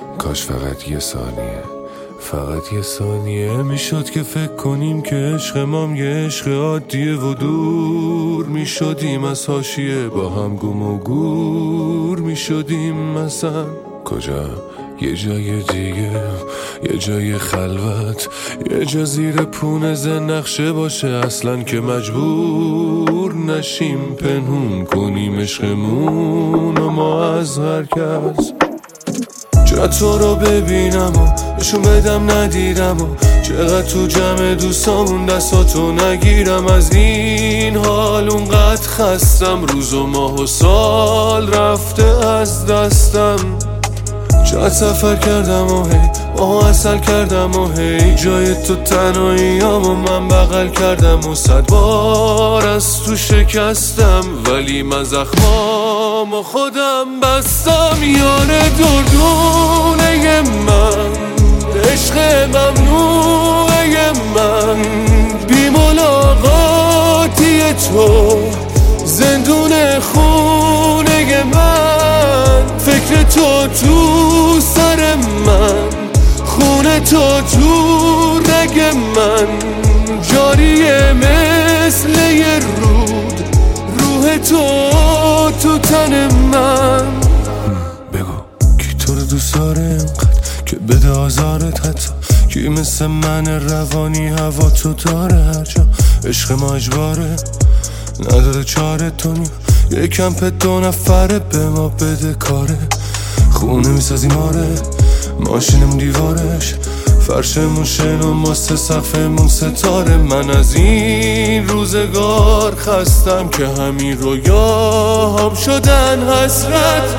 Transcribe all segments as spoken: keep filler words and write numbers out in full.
کاش فقط یه ثانیه، فقط یه ثانیه میشد که فکر کنیم که عشق مام یه عشق عادیه و دور میشدیم از حاشیه، با هم گم و گور میشدیم. مثلا کجا؟ یه جای دیگه، یه جای خلوت، یه جا زیر پونه نقشه باشه اصلا که مجبور نشیم پنهون کنیم عشقمون و ما از هر کس. چرا تو رو ببینم و نشون بدم ندیرم و چقدر تو جمع دوستامون دستاتو نگیرم. از این حال اونقدر خستم، روز و ماه و سال رفته از دستم. چقدر سفر کردم و هی ماهو اصل کردم و هی جای تو تنهاییام و من بغل کردم و صد بار از تو شکستم، ولی من زخمام و خودم بستم. یار دردونه من، عشق ممنوعه من، بی ملاقاتی تو زندون خونه من. فکر تو تو سر من، خونه تو تو رگ من، جاریه مثل یه رود، روح تو تو تن من. بگو کی تو رو دوست داره اینقدر که بده آزارت، حتی کی مثل من روانی هوا تو داره. هر جا عشق ما اجباره، نداره چاره. دنیا یکم پت دو نفره، به ما بده کاره. خونه میسازی ماره، ماشینمون دیوارش، فرشمون شن و ماست سقفمون ستاره. من از این روزگار خستم که همین رویاهام شدن حسرت.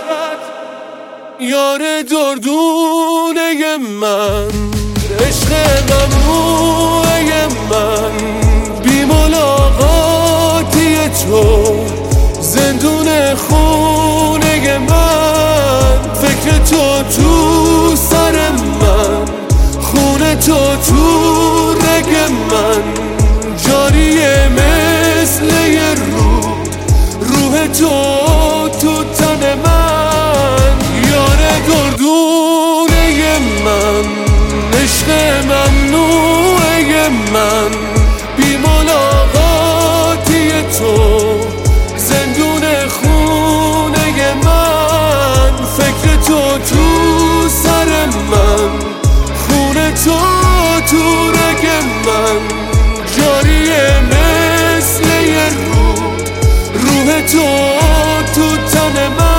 یار دردونه من، عشق ممنوعه من، بی ملاقاتی تو زندون خونه من. فکر تو تو سر من، خونه تو تو رگ من، جاریه مثل یه رود، روح تو تو تن من. یار دردونه من، عشق ممنوعه من، بی ملاقاتی تو زندون خونه من. فکر تو تو سر من، خونه تو تو رگ من، جاریه مثل یه رود، روح تو تو تن من.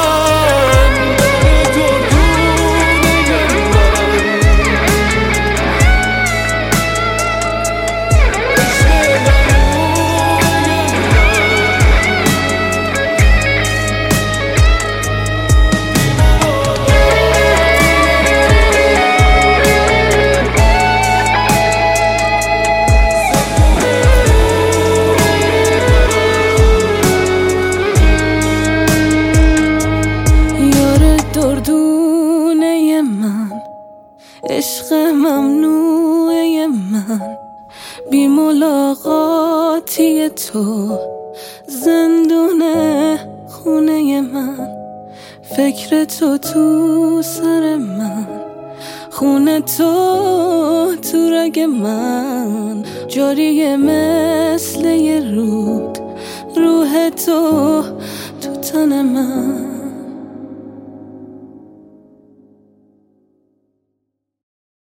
دردونه من، عشق ممنوعه من، بی ملاقاتی تو زندون خونه من. فکر تو تو سر من، خونه تو تو رگ من، جاریه مثل یه رود، روح تو تو تن من.